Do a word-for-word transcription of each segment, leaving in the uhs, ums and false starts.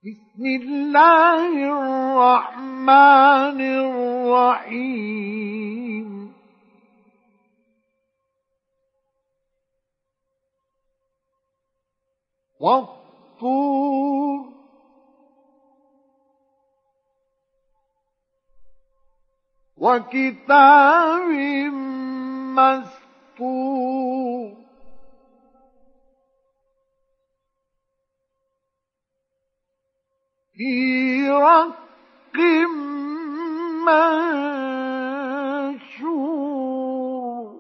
بسم الله الرحمن الرحيم والطور وكتاب مسطور في رق منشور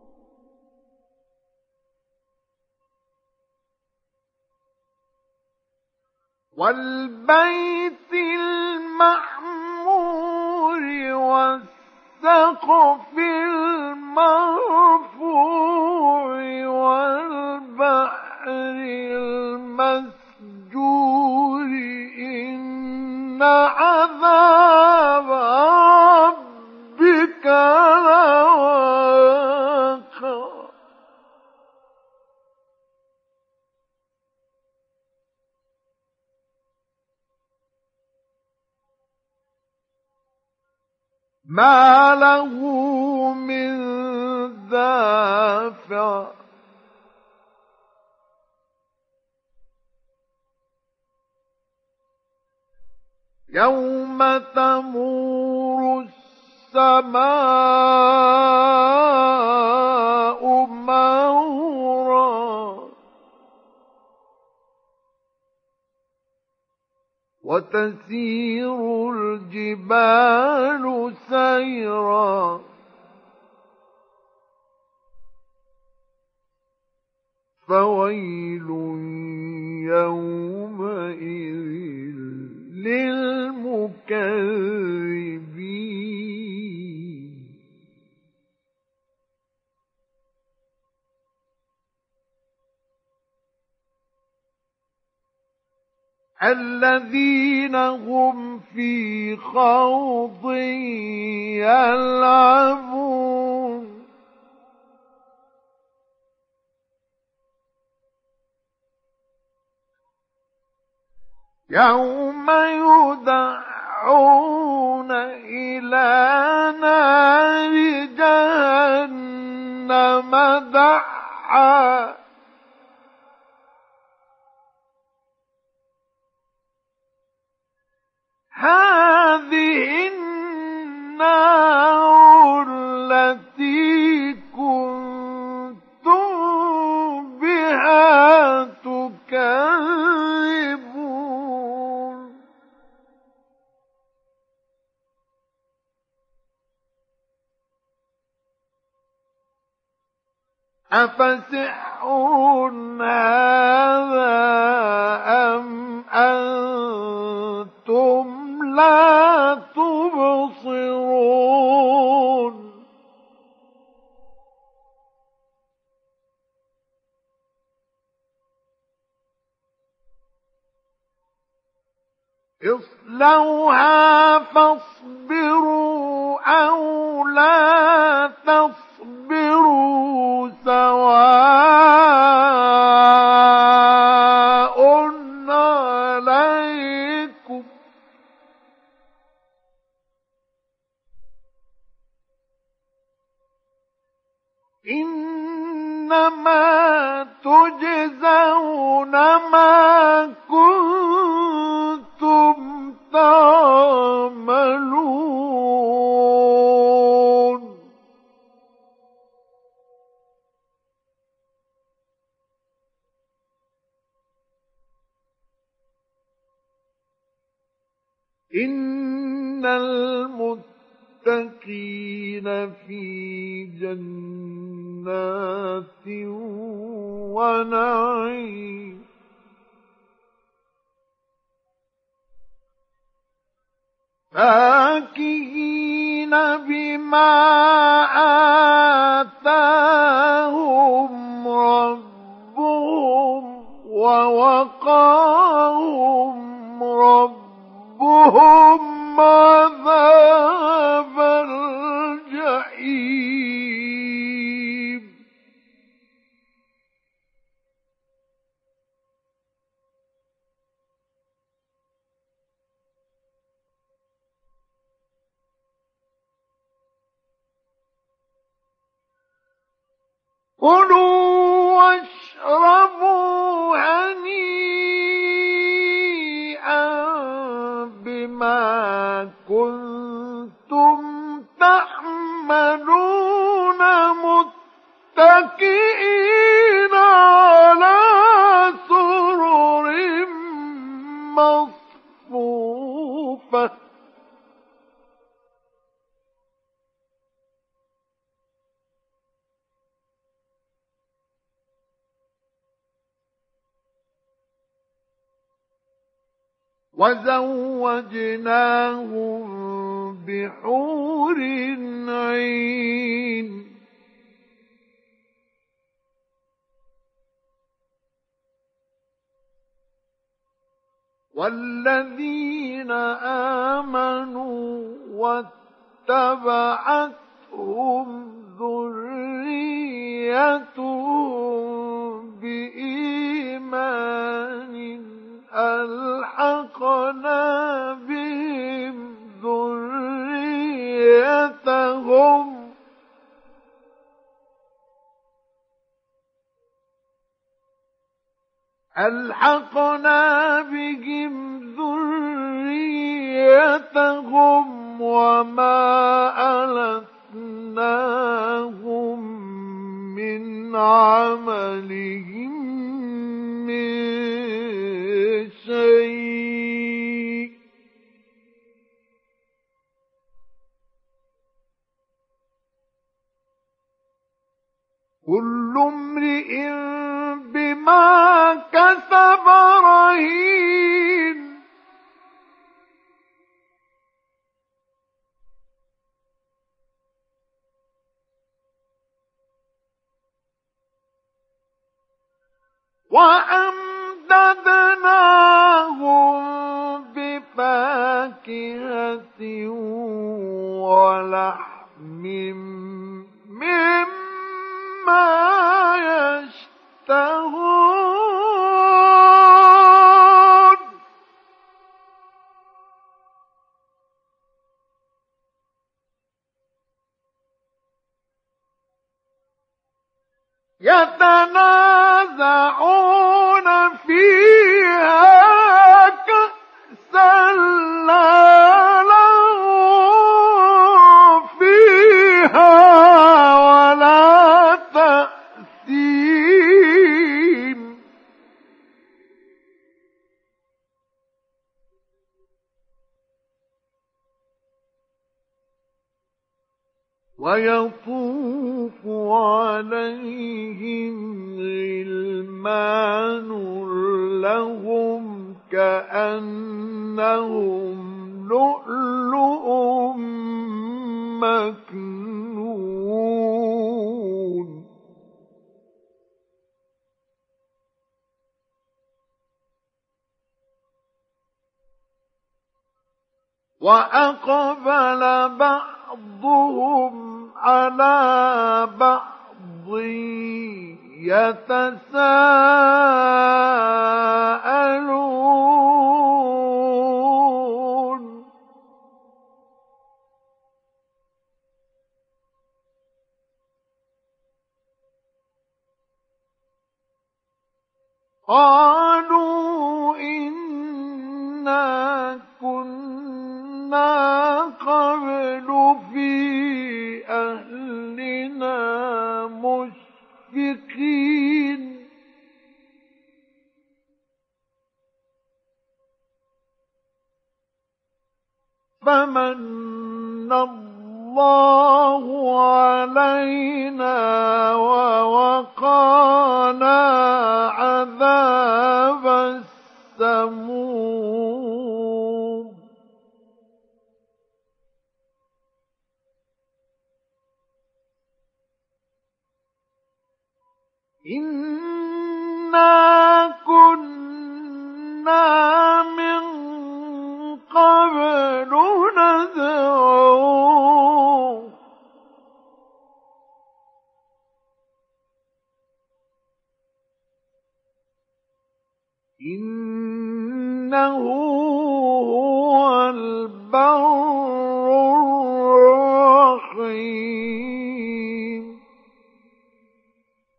والبيت المعمور والسقف المرفوع والبحر المسجور إن عذاب ربك لواقع ما له من دافع يوم تمور السماء مورا وتسير الجبال سيرا فويل يومئذ للمكذبين الذين هم في خوض يلعبون يوم يدعون إلى نار جهنم دعا هذه النار التي كنتم بها تكذبون أفسحر هذا أم أنتم لا تبصرون اصلوها فاصبروا أو لا تصبروا سواء عليكم إنما تجزون ما كنتم تعملون إن المتقين في جنات ونعيم فاكهين بما آتاهم ربهم ووقاهم ربهم عذاب الجحيم كلوا واشربوا هنيئا بما كنتم تعملون متكئين على سرر مصفوفة وزوجناهم بحور عين والذين آمنوا واتبعتهم ذريتهم بإيمان ألحقنا بهم ذريتهم ألحقنا بهم ذريتهم وما ألتناهم من عملهم من شيء كل امرئ بما كسب رهين وأمددناهم بفاكهة ولحم مما يشتهون يتنازعون فيها كأسا لا لغو فيها ولا تأثيم ويطوف عليهم غلمان لهم كأنهم لؤلؤ مكنون وأقبل بعضهم على بعض يتساءلون قالوا إنا كنا قبل في أهلنا مشفقين فمن الله علينا ووقانا عذاب السموم إنا كنا من قبل ندعوه إنه هو البر الرحيم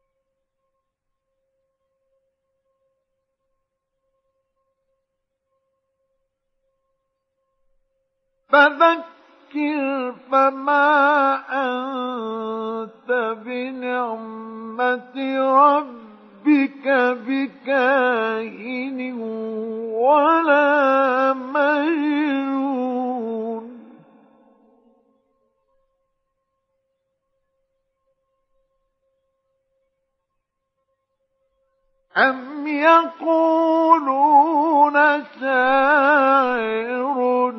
فذكر فما أنت بنعمة ربك بكاهن ولا مجنون أم يقولون شاعر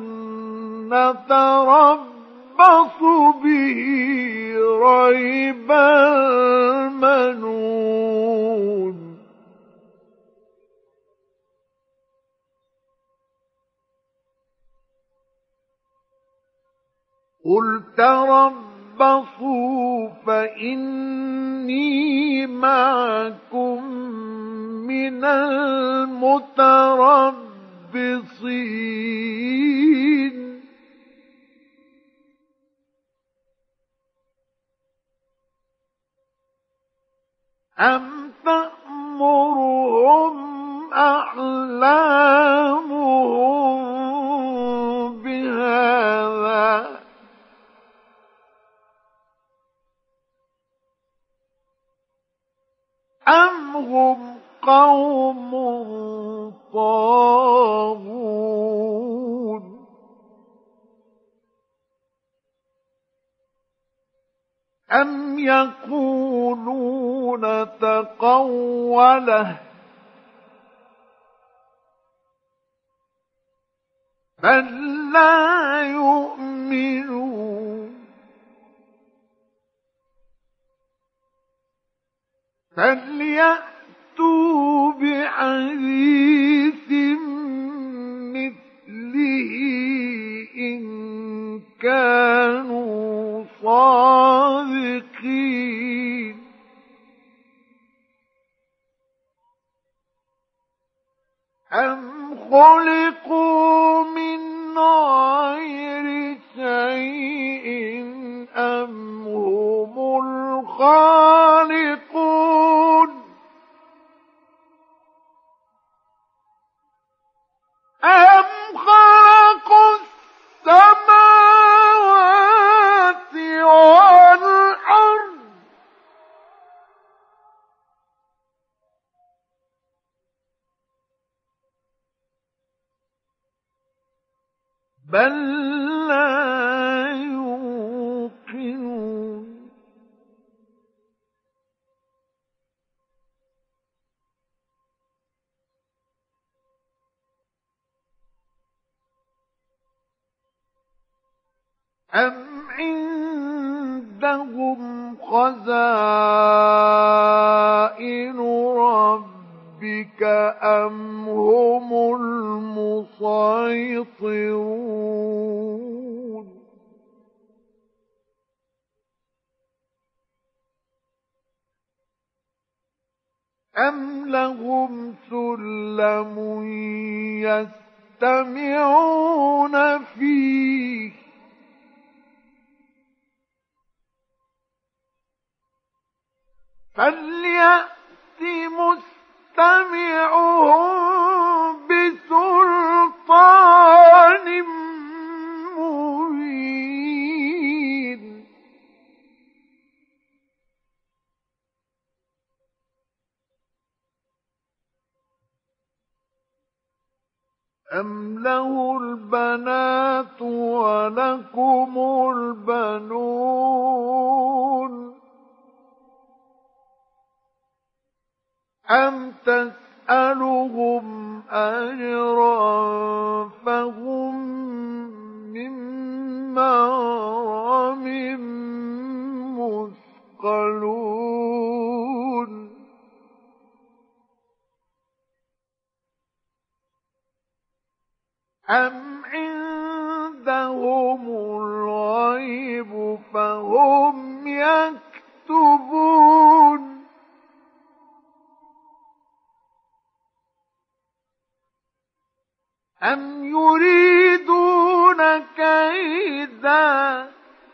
نتربص به ريب المنون قل تربصوا فإني معكم من المتربصين أم تأمرهم أحلامهم بهذا أم هم قوم طاغون أم يقولون تقوله بل لا يؤمنون فليأتوا بحديث مثله إن كانوا صادقين أم خلقوا من غير شيء أم هم الخالقون أم خلقوا السماوات والأرض بل لا يوقنون أم عندهم خزائن ربك أم هم المسيطرون أم لهم سلم يستمعون فيه فليأت مستمعهم بسلطان مبين أم له البنات ولكم البنون أم تسألهم أجرا فهم من مغرم مثقلون أم عندهم الغيب فهم يكتبون أم يريدون كيدا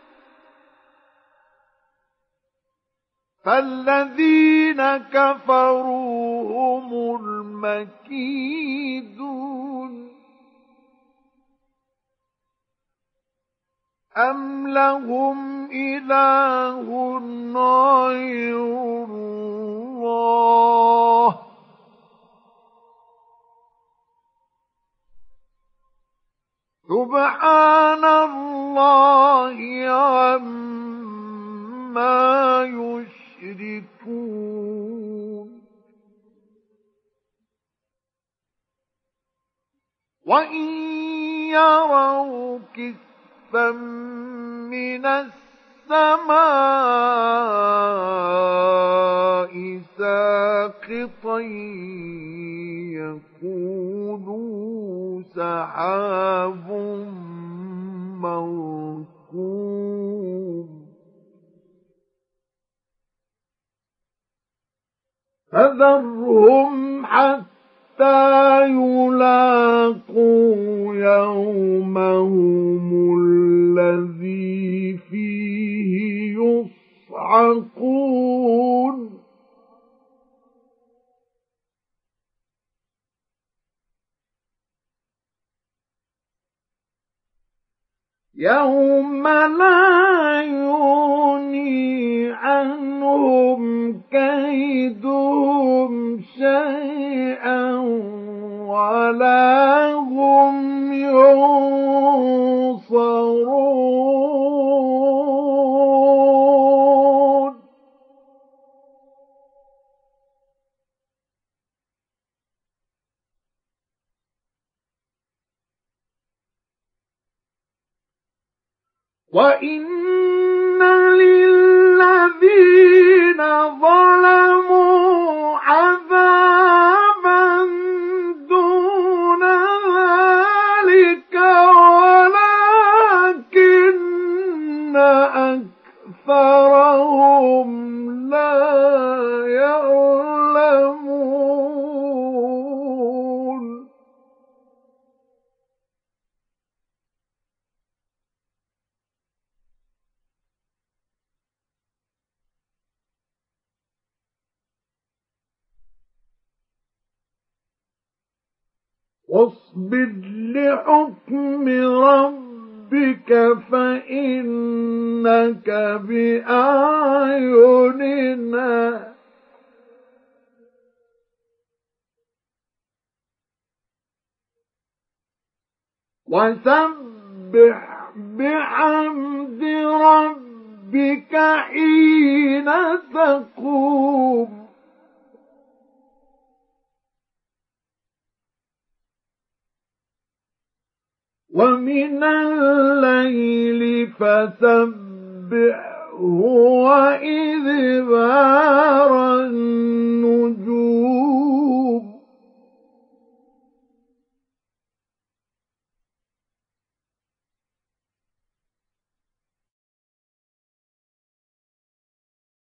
فالذين كفروا هم المكيدون أم لهم إله غير الله سبحان الله عما يشركون وإن يروا كسفا من السماء ساقطا يقولوا سحاب مركوم فذرهم حتى يلاقوا يومهم الذي فيه يصعقون يوم لا يغني عنهم كيدهم شيئا ولا هم ينصرون وإن للذين ظلموا عذابا دون ذلك ولكن أكثرهم لا يعلمون واصبر لحكم ربك فإنك بأعيننا وسبح بحمد ربك حين تقوم ومن الليل فسبحه وإدبار